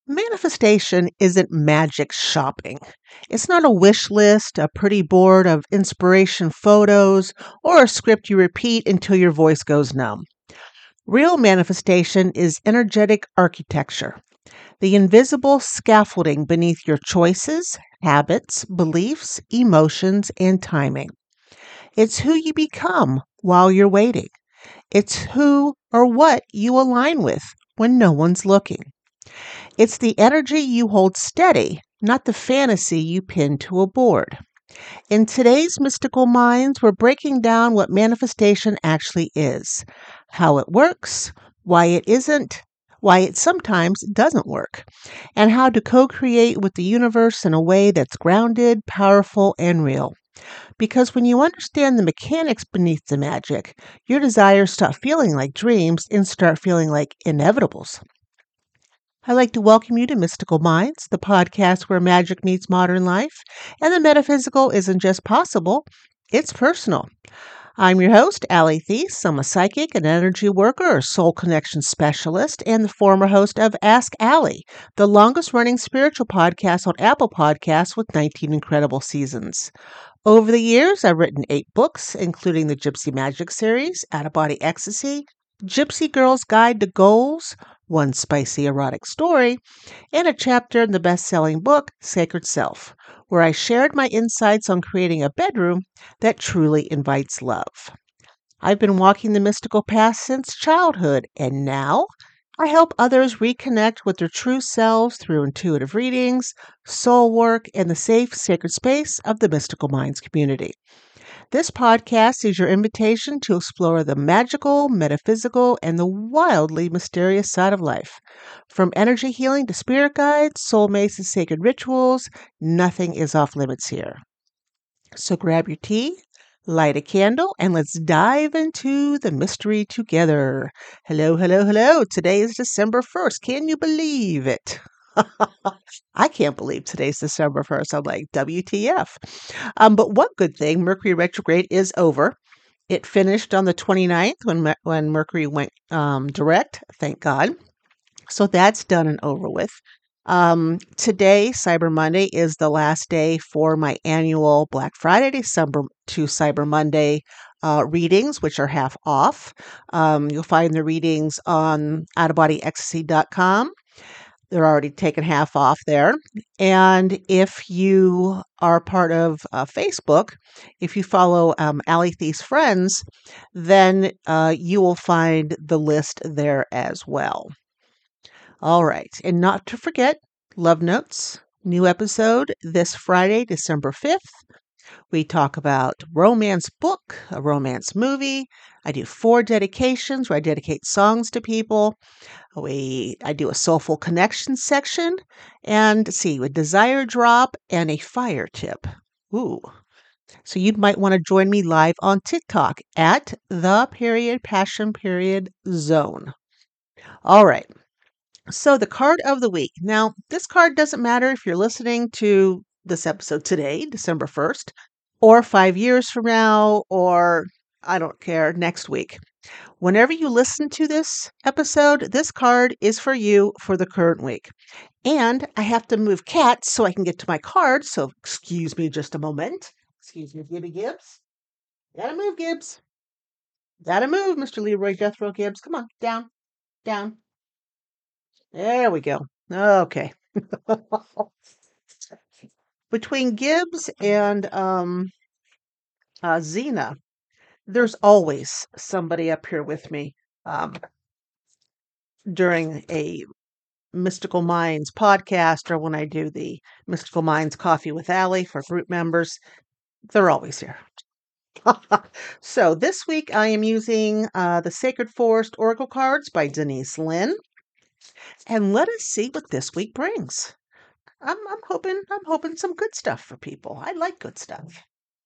Manifestation isn't magic shopping. It's not a wish list, a pretty board of inspiration photos, or a script you repeat until your voice goes numb. Real manifestation is energetic architecture, the invisible scaffolding beneath your choices, habits, beliefs, emotions, and timing. It's who you become while you're waiting. It's who or what you align with when no one's looking. It's the energy you hold steady, not the fantasy you pin to a board. In today's Mystical Minds, we're breaking down what manifestation actually is, how it works, why it sometimes doesn't work, and how to co create with the universe in a way that's grounded, powerful, and real. Because when you understand the mechanics beneath the magic, your desires stop feeling like dreams and start feeling like inevitables. I'd like to welcome you to Mystical Minds, the podcast where magic meets modern life, and the metaphysical isn't just possible, it's personal. I'm your host, Allie Thies. I'm a psychic, an energy worker, a soul connection specialist, and the former host of Ask Allie, the longest running spiritual podcast on Apple Podcasts with 19 incredible seasons. Over the years, I've written 8 books, including the Gypsy Magic series, Out of Body Ecstasy, Gypsy Girl's Guide to Goals, One Spicy Erotic Story, and a chapter in the best-selling book, Sacred Self, where I shared my insights on creating a bedroom that truly invites love. I've been walking the mystical path since childhood, and now I help others reconnect with their true selves through intuitive readings, soul work, and the safe, sacred space of the Mystical Minds community. This podcast is your invitation to explore the magical, metaphysical, and the wildly mysterious side of life. From energy healing to spirit guides, soulmates, and sacred rituals, nothing is off limits here. So grab your tea, light a candle, and let's dive into the mystery together. Hello, hello, hello. Today is December 1st. Can you believe it? I can't believe today's December 1st. I'm like, WTF. But one good thing, Mercury retrograde is over. It finished on the 29th when Mercury went direct, thank God. So that's done and over with. Today, Cyber Monday, is the last day for my annual Black Friday December to Cyber Monday readings, which are half off. You'll find the readings on outofbodyecstasy.com. They're already taken half off there. And if you are part of Facebook, if you follow Allie Thies Friends, then you will find the list there as well. All right. And not to forget, Love Notes, new episode this Friday, December 5th. We talk about romance book, a romance movie. I do 4 dedications where I dedicate songs to people. I do a soulful connection section and a desire drop and a fire tip. Ooh. So you might want to join me live on TikTok at _passion_zone. All right. So the card of the week. Now, this card doesn't matter if you're listening to this episode today, December 1st, or 5 years from now, or I don't care, next week. Whenever you listen to this episode, this card is for you for the current week. And I have to move cats so I can get to my card. So excuse me just a moment. Excuse me, Gibby Gibbs. Gotta move, Gibbs. Gotta move, Mr. Leroy Jethro Gibbs. Come on, down, down. There we go. Okay. Between Gibbs and Xena, there's always somebody up here with me during a Mystical Minds podcast or when I do the Mystical Minds Coffee with Allie for group members. They're always here. So this week I am using the Sacred Forest Oracle cards by Denise Linn. And let us see what this week brings. I'm hoping some good stuff for people. I like good stuff.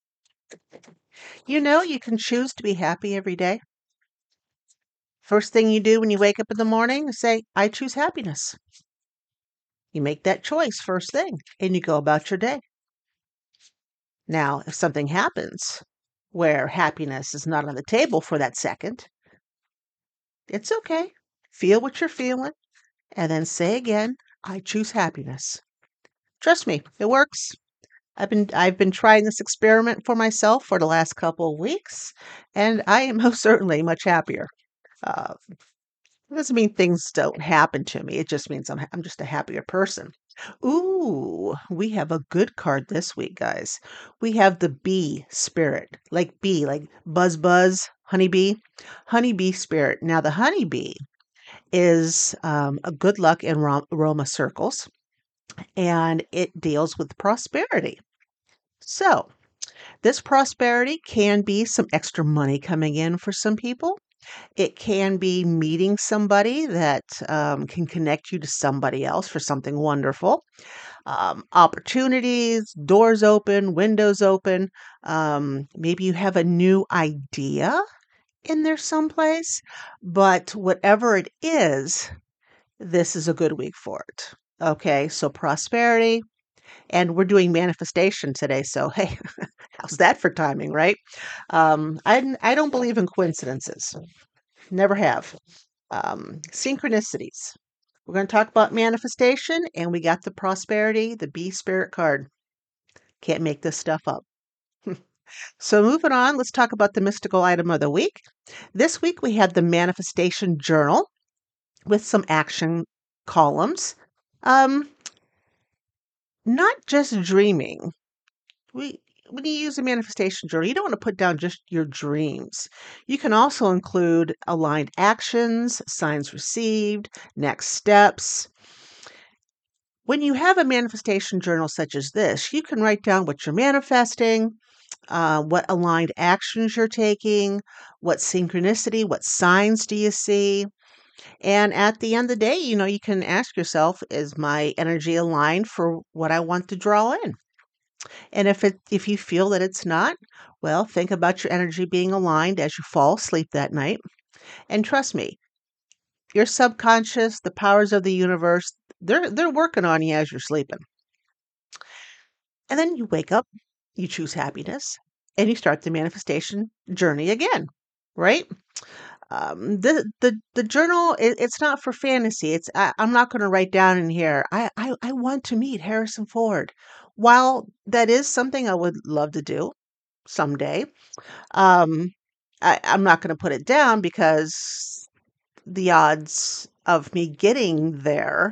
You know, you can choose to be happy every day. First thing you do when you wake up in the morning is say, I choose happiness. You make that choice first thing and you go about your day. Now, if something happens where happiness is not on the table for that second, it's okay. Feel what you're feeling and then say again, I choose happiness. Trust me, it works. I've been trying this experiment for myself for the last couple of weeks, and I am most certainly much happier. Uh, it doesn't mean things don't happen to me. It just means I'm just a happier person. Ooh, we have a good card this week, guys. We have the bee spirit, like bee, like buzz buzz, honeybee, honeybee spirit. Now, the honeybee is a good luck in Roma circles, and it deals with prosperity. So, this prosperity can be some extra money coming in for some people. It can be meeting somebody that can connect you to somebody else for something wonderful. Opportunities, doors open, windows open. Maybe you have a new idea in there someplace, but whatever it is, this is a good week for it. Okay, so prosperity, and we're doing manifestation today. So, hey, how's that for timing, right? I don't believe in coincidences, never have. Synchronicities. We're going to talk about manifestation, and we got the prosperity, the bee spirit card. Can't make this stuff up. So, moving on, let's talk about the mystical item of the week. This week, we have the manifestation journal with some action columns. Um, Not just dreaming. We When you use a manifestation journal, you don't want to put down just your dreams. You can also include aligned actions, signs received, next steps. When you have a manifestation journal such as this, you can write down what you're manifesting, what aligned actions you're taking, what synchronicity, what signs do you see. And at the end of the day, you can ask yourself, is my energy aligned for what I want to draw in? And if you feel that it's not, well, think about your energy being aligned as you fall asleep that night. And trust me, your subconscious, the powers of the universe, they're working on you as you're sleeping. And then you wake up, you choose happiness, and you start the manifestation journey again, right? The journal, it's not for fantasy. I'm not going to write down in here. I want to meet Harrison Ford. While that is something I would love to do someday, um, I'm not going to put it down because the odds of me getting there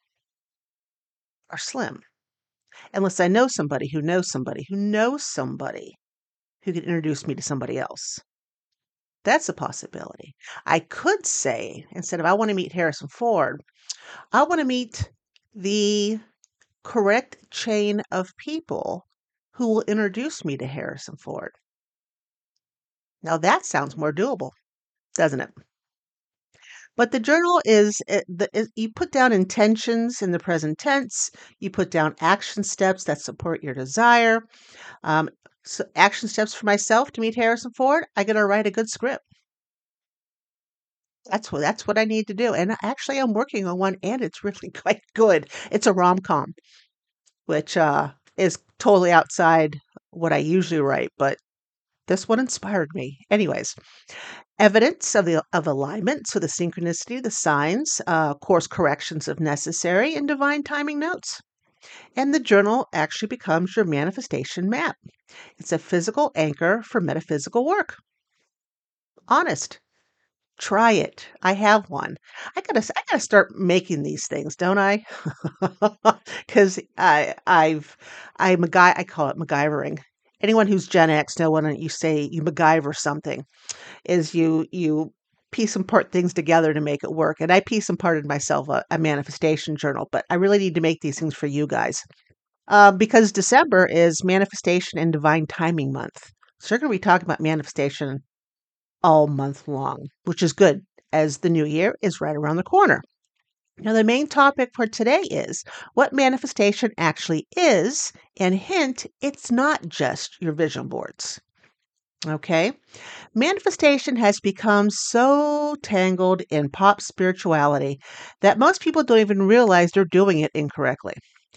are slim, unless I know somebody who knows somebody who knows somebody who could introduce me to somebody else. That's a possibility. I could say, instead of I want to meet Harrison Ford, I want to meet the correct chain of people who will introduce me to Harrison Ford. Now that sounds more doable, doesn't it? But the journal you put down intentions in the present tense, you put down action steps that support your desire. Um, so action steps for myself to meet Harrison Ford, I got to write a good script. That's what I need to do. And actually, I'm working on one, and it's really quite good. It's a rom-com, which is totally outside what I usually write, but this one inspired me. Anyways, evidence of alignment, so the synchronicity, the signs, course corrections if necessary, and divine timing notes. And the journal actually becomes your manifestation map. It's a physical anchor for metaphysical work. Honest. Try it. I have one. I gotta start making these things, don't I? Because I'm a guy. I call it MacGyvering. Anyone who's Gen X know when you say you MacGyver something is you piece and part things together to make it work. And I piece and parted myself a manifestation journal, but I really need to make these things for you guys because December is manifestation and divine timing month. So we're going to be talking about manifestation all month long, which is good as the new year is right around the corner. Now, the main topic for today is what manifestation actually is, and hint, it's not just your vision boards. Okay? Manifestation has become so tangled in pop spirituality that most people don't even realize they're doing it incorrectly.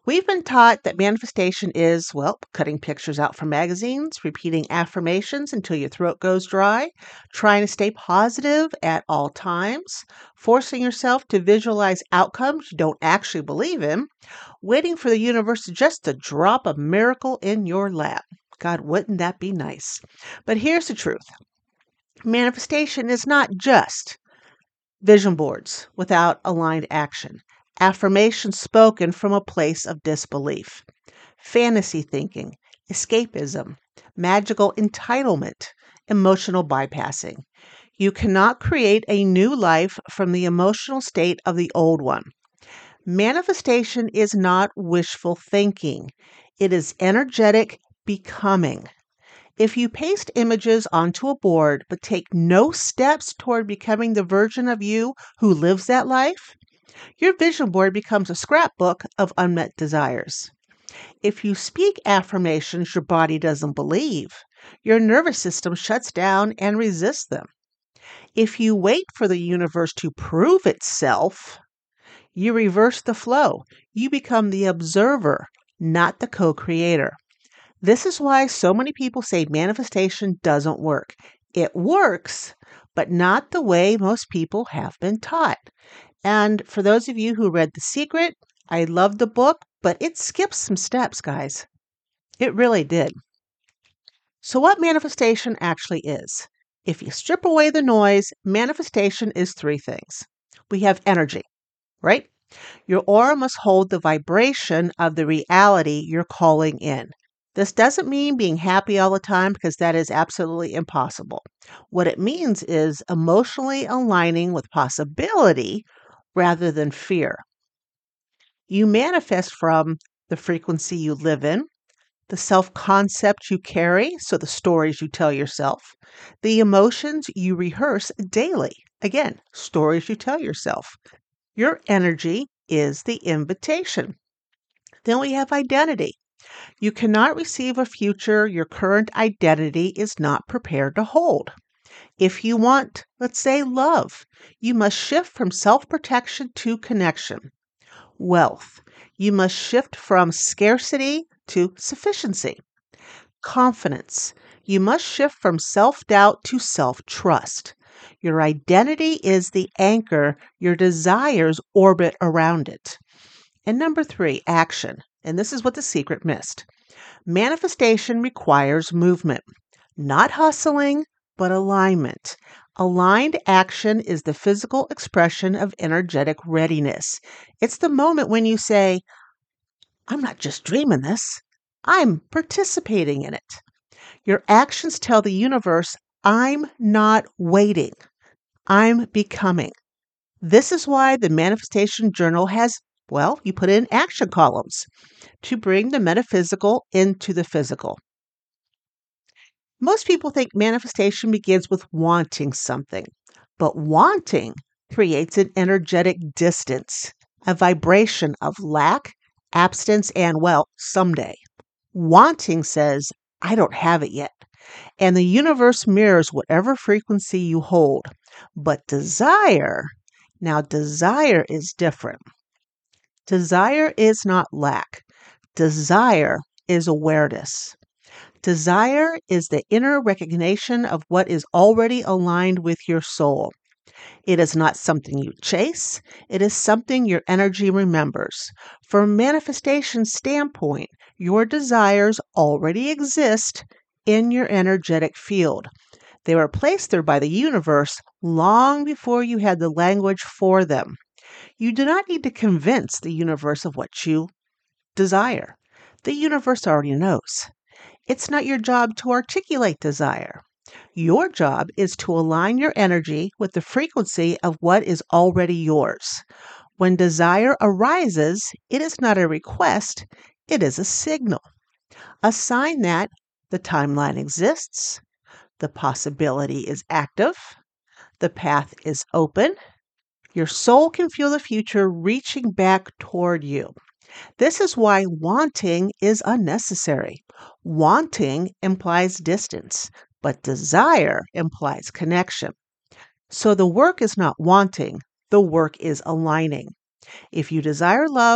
We've been taught that manifestation is, well, cutting pictures out from magazines, repeating affirmations until your throat goes dry, trying to stay positive at all times, forcing yourself to visualize outcomes you don't actually believe in, waiting for the universe just to drop a miracle in your lap. God, wouldn't that be nice? But here's the truth. Manifestation is not just vision boards without aligned action, affirmations spoken from a place of disbelief, fantasy thinking, escapism, magical entitlement, emotional bypassing. You cannot create a new life from the emotional state of the old one. Manifestation is not wishful thinking, it is energetic becoming. If you paste images onto a board but take no steps toward becoming the version of you who lives that life, your vision board becomes a scrapbook of unmet desires. If you speak affirmations your body doesn't believe, your nervous system shuts down and resists them. If you wait for the universe to prove itself, you reverse the flow. You become the observer, not the co-creator. This is why so many people say manifestation doesn't work. It works, but not the way most people have been taught. And for those of you who read The Secret, I love the book, but it skips some steps, guys. It really did. So, what manifestation actually is? If you strip away the noise, manifestation is three things. We have energy, right? Your aura must hold the vibration of the reality you're calling in. This doesn't mean being happy all the time because that is absolutely impossible. What it means is emotionally aligning with possibility rather than fear. You manifest from the frequency you live in, the self concept you carry, so the stories you tell yourself, the emotions you rehearse daily. Again, stories you tell yourself. Your energy is the invitation. Then we have identity. You cannot receive a future your current identity is not prepared to hold. If you want, let's say, love, you must shift from self protection to connection. Wealth, you must shift from scarcity to sufficiency. Confidence, you must shift from self doubt to self trust. Your identity is the anchor, your desires orbit around it. And number three, action. And this is what The Secret missed. Manifestation requires movement, not hustling, but alignment. Aligned action is the physical expression of energetic readiness. It's the moment when you say, I'm not just dreaming this, I'm participating in it. Your actions tell the universe, I'm not waiting, I'm becoming. This is why the Manifestation Journal has, well, you put in action columns to bring the metaphysical into the physical. Most people think manifestation begins with wanting something, but wanting creates an energetic distance, a vibration of lack, absence, and, well, someday. Wanting says, I don't have it yet. And the universe mirrors whatever frequency you hold. But desire, now desire is different. Desire is not lack. Desire is awareness. Desire is the inner recognition of what is already aligned with your soul. It is not something you chase, it is something your energy remembers. From a manifestation standpoint, your desires already exist in your energetic field. They were placed there by the universe long before you had the language for them. You do not need to convince the universe of what you desire. The universe already knows. It's not your job to articulate desire. Your job is to align your energy with the frequency of what is already yours. When desire arises, it is not a request, it is a signal, a sign that the timeline exists, the possibility is active, the path is open, your soul can feel the future reaching back toward you. This is why wanting is unnecessary. Wanting implies distance, but desire implies connection. So the work is not wanting, the work is aligning. If you desire love,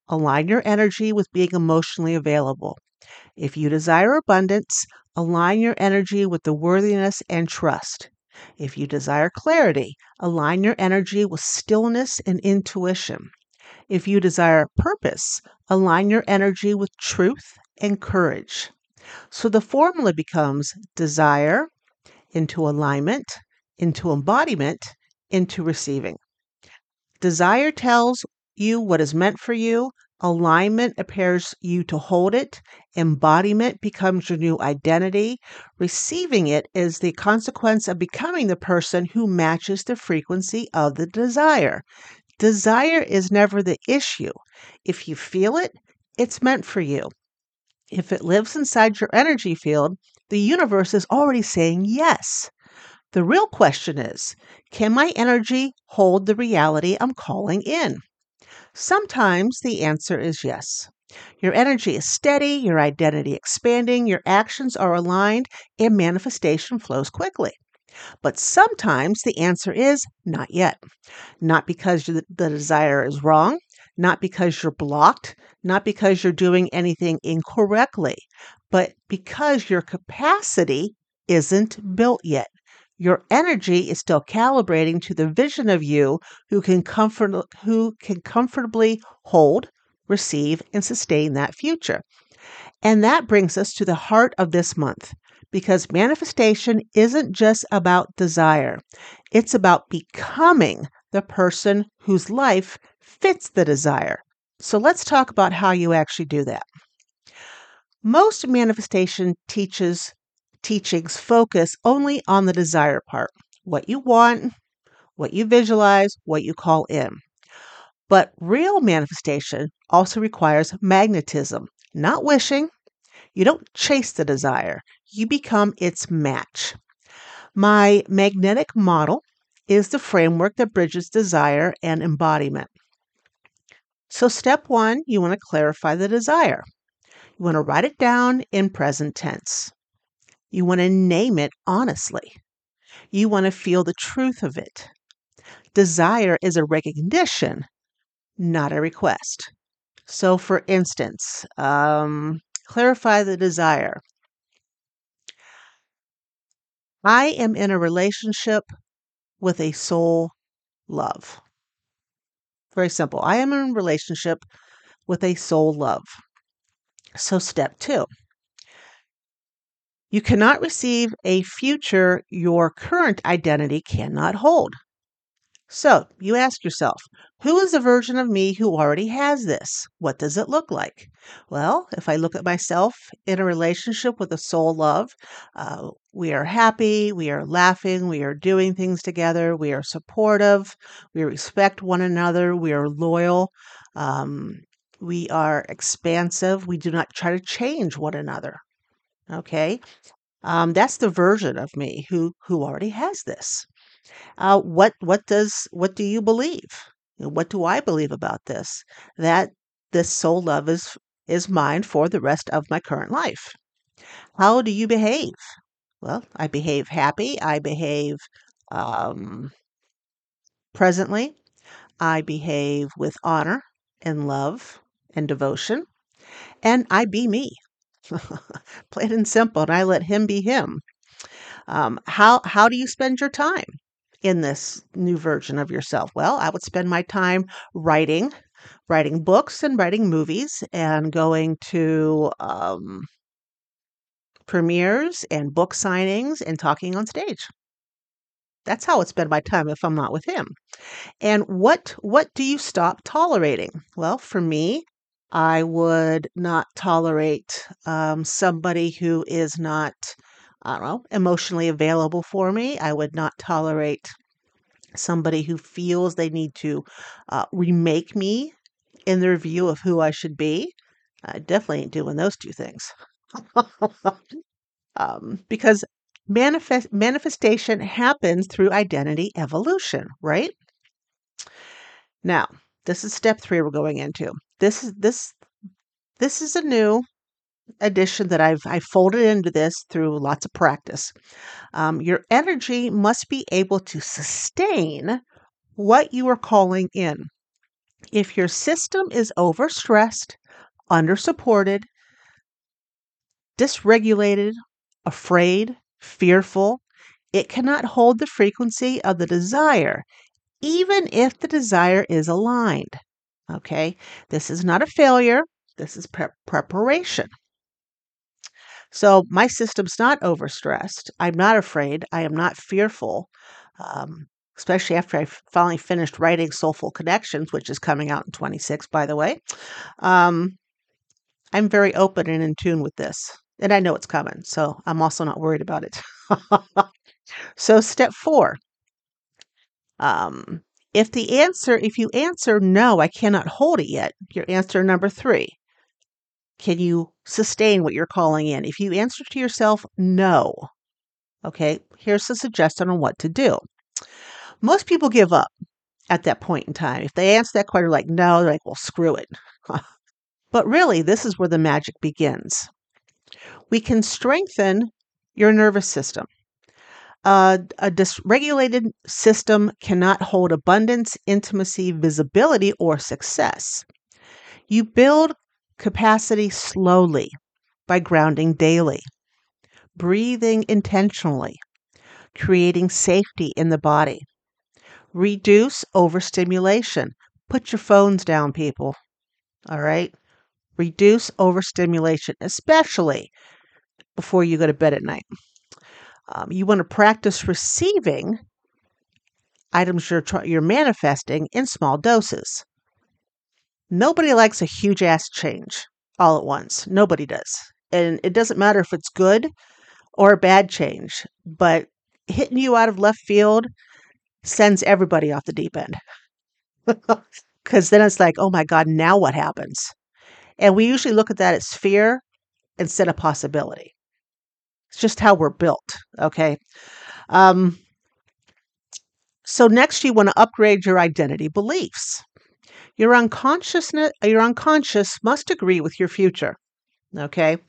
align your energy with being emotionally available. If you desire abundance, align your energy with the worthiness and trust. If you desire clarity, align your energy with stillness and intuition. If you desire purpose, align your energy with truth and courage. So the formula becomes desire into alignment, into embodiment, into receiving. Desire tells you what is meant for you. Alignment prepares you to hold it. Embodiment becomes your new identity. Receiving it is the consequence of becoming the person who matches the frequency of the desire. Desire is never the issue. If you feel it, it's meant for you. If it lives inside your energy field, the universe is already saying yes. The real question is, can my energy hold the reality I'm calling in? Sometimes the answer is yes. Your energy is steady, your identity expanding, your actions are aligned, and manifestation flows quickly. But sometimes the answer is not yet. Not because the desire is wrong, not because you're blocked, not because you're doing anything incorrectly, but because your capacity isn't built yet. Your energy is still calibrating to the vision of you who can comfortably hold, receive, and sustain that future. And that brings us to the heart of this month, because manifestation isn't just about desire. It's about becoming the person whose life fits the desire. So let's talk about how you actually do that. Most manifestation teachings focus only on the desire part, what you want, what you visualize, what you call in. But real manifestation also requires magnetism, not wishing. You don't chase the desire, you become its match. My magnetic model is the framework that bridges desire and embodiment. So, step one, you want to clarify the desire. You want to write it down in present tense. You want to name it honestly. You want to feel the truth of it. Desire is a recognition, not a request. So, for instance, clarify the desire. I am in a relationship with a soul love. Very simple. I am in a relationship with a soul love. So, step two, you cannot receive a future your current identity cannot hold. So, you ask yourself, who is the version of me who already has this? What does it look like? Well, if I look at myself in a relationship with a soul love, we are happy, we are laughing, we are doing things together, we are supportive, we respect one another, we are loyal, um, we are expansive, we do not try to change one another. Okay, that's the version of me who already has this. What do you believe? What do I believe about this? That this soul love is mine for the rest of my current life. How do you behave? Well, I behave happy. I behave um, presently. I behave with honor and love and devotion, and I be me. Plain and simple. And I let him be him. How do you spend your time in this new version of yourself? Well, I would spend my time writing, writing books and writing movies, and going to premieres and book signings and talking on stage. That's how I would spend my time if I'm not with him. And what do you stop tolerating? Well, for me, I would not tolerate somebody who is not, I don't know, emotionally available for me. I would not tolerate somebody who feels they need to remake me in their view of who I should be. I definitely ain't doing those two things. Because manifestation happens through identity evolution, right? Now, this is step three we're going into. This is a new addition that I folded into this through lots of practice. Your energy must be able to sustain what you are calling in. If your system is overstressed, undersupported, dysregulated, afraid, fearful, it cannot hold the frequency of the desire, even if the desire is aligned. Okay, this is not a failure, this is preparation. So my system's not overstressed. I'm not afraid. I am not fearful, especially after I finally finished writing Soulful Connections, which is coming out in 26, by the way. Um, I'm very open and in tune with this, and I know it's coming, so I'm also not worried about it. So step 4, um, if you answer no, I cannot hold it yet, your answer number 3, can you sustain what you're calling in? If you answer to yourself no, okay, here's a suggestion on what to do. Most people give up at that point in time. If they answer that question like no, they're like, well, screw it. But really, this is where the magic begins. We can strengthen your nervous system. A dysregulated system cannot hold abundance, intimacy, visibility, or success. You build capacity slowly by grounding daily, breathing intentionally, creating safety in the body. Reduce overstimulation. Put your phones down, people. All right? Reduce overstimulation, especially before you go to bed at night. You want to practice receiving items you're manifesting in small doses. Nobody likes a huge ass change all at once. Nobody does. And it doesn't matter if it's good or a bad change, but hitting you out of left field sends everybody off the deep end. Because then it's like, oh my God, now what happens? And we usually look at that as fear instead of possibility. It's just how we're built. Okay. Um, so next, you want to upgrade your identity beliefs. Your unconscious must agree with your future. Okay.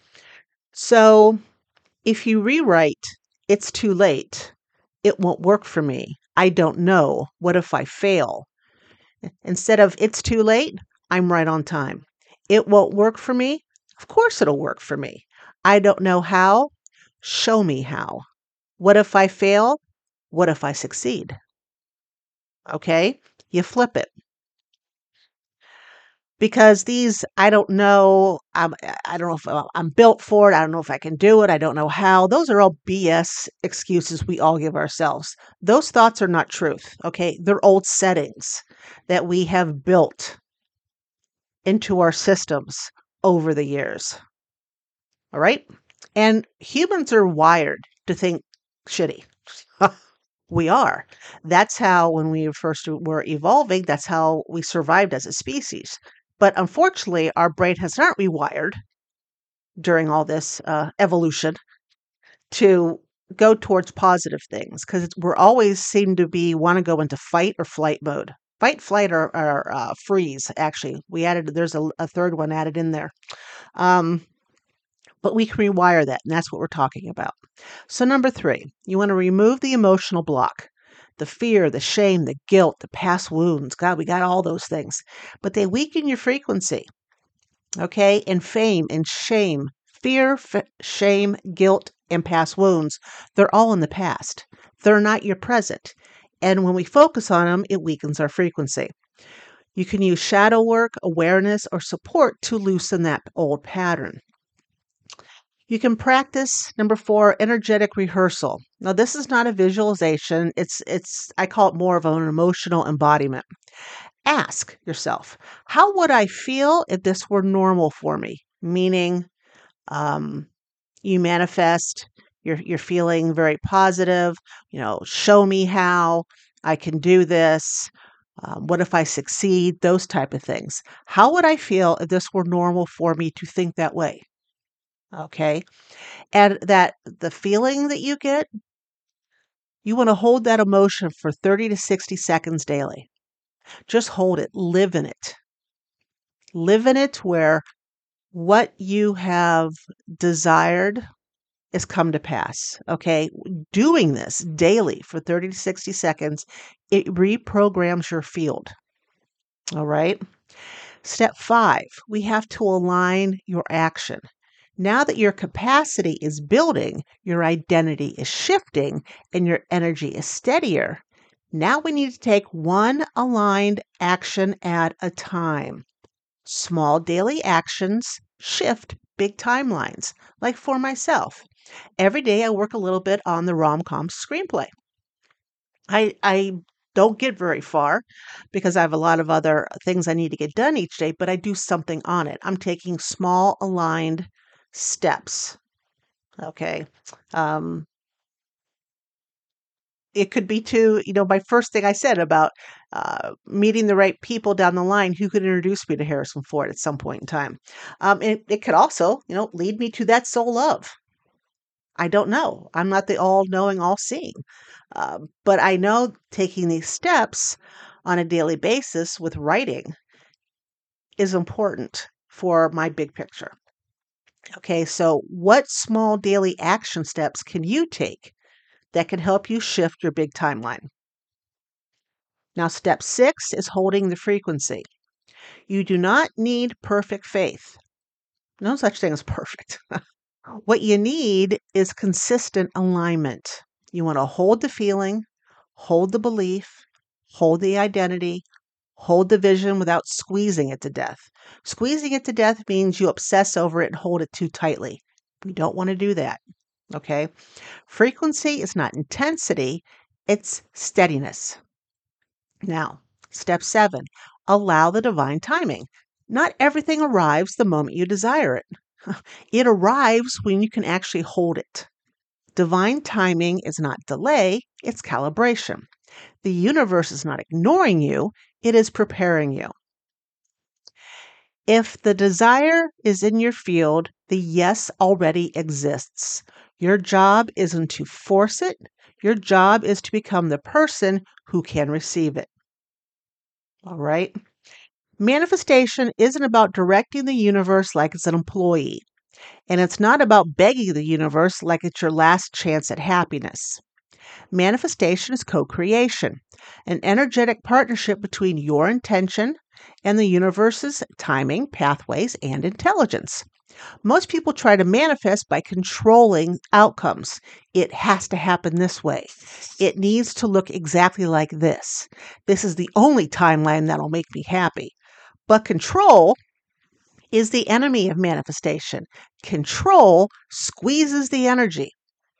So if you rewrite, it's too late, it won't work for me, I don't know, what if I fail? Instead of it's too late, I'm right on time. It won't work for me. Of course it'll work for me. I don't know how. Show me how. What if I fail? What if I succeed? Okay? You flip it. Because these, I don't know, I don't know if I'm built for it. I don't know if I can do it. I don't know how. Those are all BS excuses we all give ourselves. Those thoughts are not truth. Okay? They're old settings that we have built into our systems over the years. All right? And humans are wired to think shitty. We are. That's how, when we first were evolving, that's how we survived as a species. But unfortunately, our brain has not rewired during all this evolution to go towards positive things because we're always seem to be want to go into fight or flight mode. Fight, flight, or freeze. Actually, there's a third one added in there. But we can rewire that, and that's what we're talking about. So, number 3, you want to remove the emotional block, the fear, the shame, the guilt, the past wounds. God, we got all those things, but they weaken your frequency. Okay, and fame and shame, fear, shame, guilt, and past wounds, they're all in the past. They're not your present. And when we focus on them, it weakens our frequency. You can use shadow work, awareness, or support to loosen that old pattern. You can practice, number 4, energetic rehearsal. Now, this is not a visualization. I call it more of an emotional embodiment. Ask yourself, how would I feel if this were normal for me? Meaning, you manifest, you're feeling very positive, show me how I can do this. What if I succeed? Those type of things. How would I feel if this were normal for me to think that way? Okay. And that the feeling that you get, you want to hold that emotion for 30 to 60 seconds daily. Just hold it, live in it. Live in it where what you have desired is come to pass. Okay. Doing this daily for 30 to 60 seconds, it reprograms your field. All right. Step 5, we have to align your action. Now that your capacity is building, your identity is shifting, and your energy is steadier, now we need to take one aligned action at a time. Small daily actions shift big timelines. Like for myself, every day I work a little bit on the rom-com screenplay. I don't get very far because I have a lot of other things I need to get done each day, but I do something on it. I'm taking small aligned steps. Okay. Um, it could be to, my first thing I said about meeting the right people down the line who could introduce me to Harrison Ford at some point in time. It could also, lead me to that soul love. I don't know. I'm not the all knowing, all seeing. But I know taking these steps on a daily basis with writing is important for my big picture. Okay, so what small daily action steps can you take that can help you shift your big timeline? Now, step 6 is holding the frequency. You do not need perfect faith. No such thing as perfect. What you need is consistent alignment. You want to hold the feeling, hold the belief, hold the identity, hold the vision without squeezing it to death. Squeezing it to death means you obsess over it and hold it too tightly. We don't want to do that. Okay? Frequency is not intensity, it's steadiness. Now, step 7, allow the divine timing. Not everything arrives the moment you desire it. It arrives when you can actually hold it. Divine timing is not delay, it's calibration. The universe is not ignoring you, it is preparing you. If the desire is in your field, the yes already exists. Your job isn't to force it, your job is to become the person who can receive it. All right? Manifestation isn't about directing the universe like it's an employee, and it's not about begging the universe like it's your last chance at happiness. Manifestation is co creation, an energetic partnership between your intention and the universe's timing, pathways, and intelligence. Most people try to manifest by controlling outcomes. It has to happen this way. It needs to look exactly like this. This is the only timeline that'll make me happy. But control is the enemy of manifestation. Control squeezes the energy.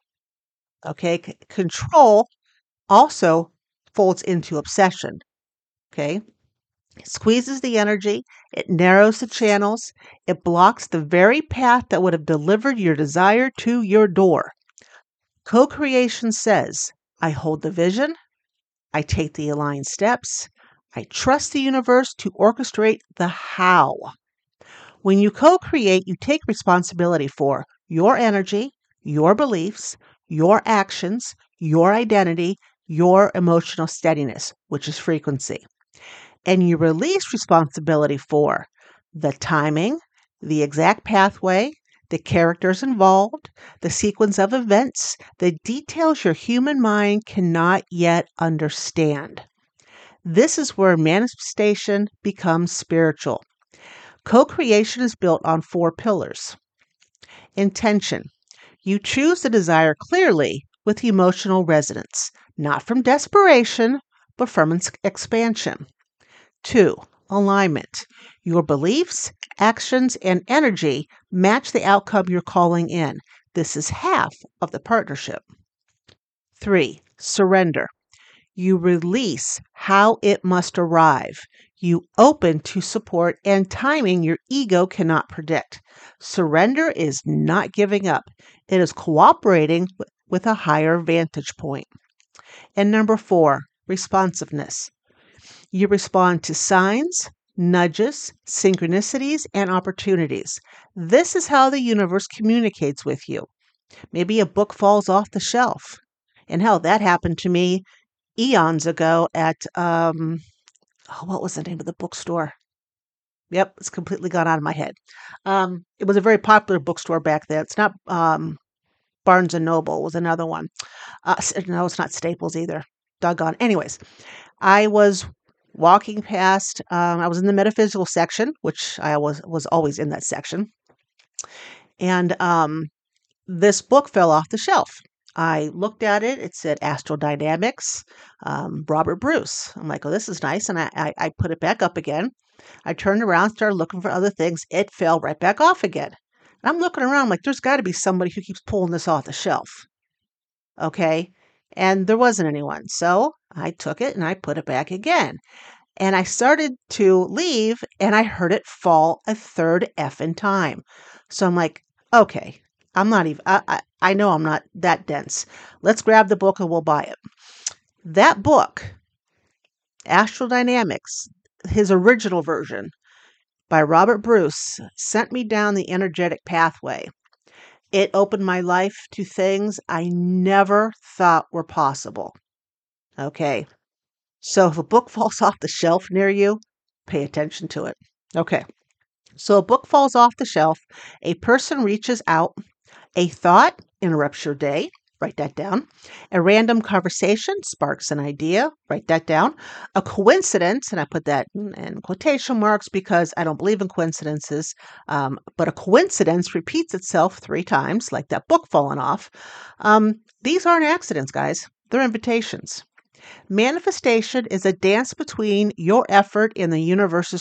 Okay, control also folds into obsession. Okay, it squeezes the energy, it narrows the channels, it blocks the very path that would have delivered your desire to your door. Co creation says, I hold the vision, I take the aligned steps, I trust the universe to orchestrate the how. When you co create, you take responsibility for your energy, your beliefs, your actions, your identity, your emotional steadiness, which is frequency. And you release responsibility for the timing, the exact pathway, the characters involved, the sequence of events, the details your human mind cannot yet understand. This is where manifestation becomes spiritual. Co creation is built on 4 pillars. Intention. You choose the desire clearly with emotional resonance, not from desperation, but from expansion. 2. Alignment. Your beliefs, actions, and energy match the outcome you're calling in. This is half of the partnership. 3. Surrender. You release how it must arrive. You open to support and timing your ego cannot predict. Surrender is not giving up. It is cooperating with a higher vantage point. And number 4, responsiveness. You respond to signs, nudges, synchronicities, and opportunities. This is how the universe communicates with you. Maybe a book falls off the shelf. And hell, that happened to me eons ago at what was the name of the bookstore? Yep, it's completely gone out of my head. It was a very popular bookstore back then. It's not Barnes and Noble was another one. No, it's not Staples either. Doggone. Anyways, I was walking past, I was in the metaphysical section, which I was always in that section. And this book fell off the shelf. I looked at it. It said Astrodynamics, Robert Bruce. I'm like, oh, this is nice. And I put it back up again. I turned around, started looking for other things. It fell right back off again. And I'm looking around like, there's got to be somebody who keeps pulling this off the shelf. Okay. And there wasn't anyone. So I took it and I put it back again. And I started to leave and I heard it fall a third effing time. So I'm like, okay, I'm not even, I know I'm not that dense. Let's grab the book and we'll buy it. That book, Astrodynamics, his original version by Robert Bruce, sent me down the energetic pathway. It opened my life to things I never thought were possible. Okay. So if a book falls off the shelf near you, pay attention to it. Okay. So a book falls off the shelf, a person reaches out, a thought interrupts your day, write that down. A random conversation sparks an idea, write that down. A coincidence, and I put that in quotation marks because I don't believe in coincidences, but a coincidence repeats itself 3 times, like that book falling off. These aren't accidents, guys. They're invitations. Manifestation is a dance between your effort and the universe's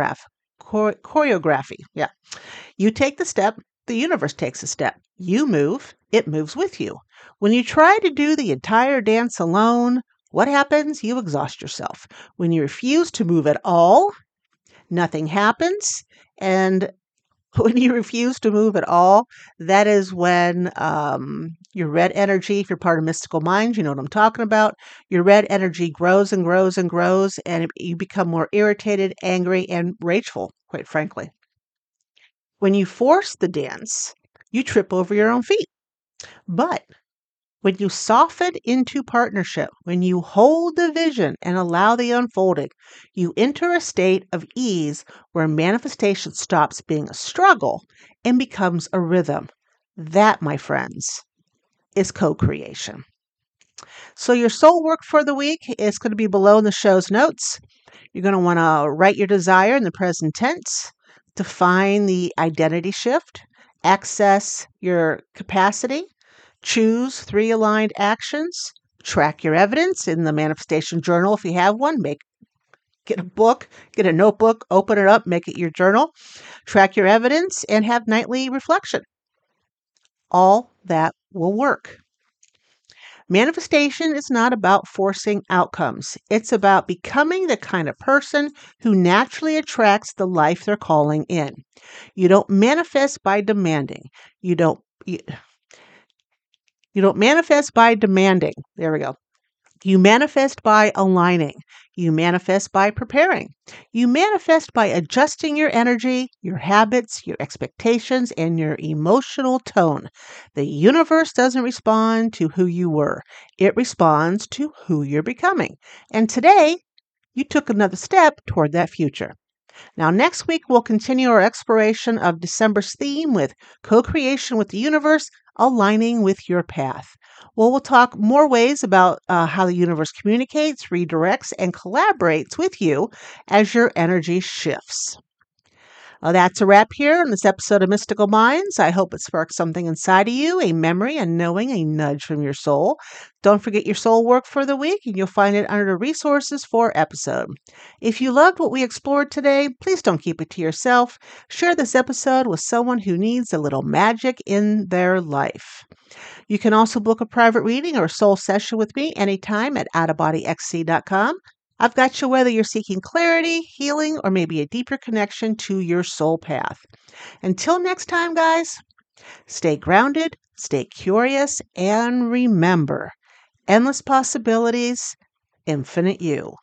choreography. Yeah. You take the step, the universe takes a step. You move, it moves with you. When you try to do the entire dance alone, what happens? You exhaust yourself. When you refuse to move at all, nothing happens. And when you refuse to move at all, that is when your red energy, if you're part of Mystical Minds, you know what I'm talking about. Your red energy grows and grows and grows, and you become more irritated, angry, and rageful, quite frankly. When you force the dance, you trip over your own feet. But when you soften into partnership, when you hold the vision and allow the unfolding, you enter a state of ease where manifestation stops being a struggle and becomes a rhythm. That, my friends, is co-creation. So your soul work for the week is going to be below in the show's notes. You're going to want to write your desire in the present tense, define the identity shift, access your capacity, choose 3 aligned actions, track your evidence in the manifestation journal if you have one, get a book, get a notebook, open it up, make it your journal, track your evidence, and have nightly reflection. All that will work. Manifestation is not about forcing outcomes. It's about becoming the kind of person who naturally attracts the life they're calling in. You don't manifest by demanding. You don't manifest by demanding. There we go. You manifest by aligning. You manifest by preparing. You manifest by adjusting your energy, your habits, your expectations, and your emotional tone. The universe doesn't respond to who you were. It responds to who you're becoming. And today, you took another step toward that future. Now, next week, we'll continue our exploration of December's theme with co-creation with the universe, aligning with your path. Well, we'll talk more ways about how the universe communicates, redirects, and collaborates with you as your energy shifts. That's a wrap here on this episode of Mystical Minds. I hope it sparks something inside of you, a memory, a knowing, a nudge from your soul. Don't forget your soul work for the week, and you'll find it under the resources for episode. If you loved what we explored today, please don't keep it to yourself. Share this episode with someone who needs a little magic in their life. You can also book a private reading or soul session with me anytime at outofbodyxc.com. I've got you whether you're seeking clarity, healing, or maybe a deeper connection to your soul path. Until next time, guys, stay grounded, stay curious, and remember, endless possibilities, infinite you.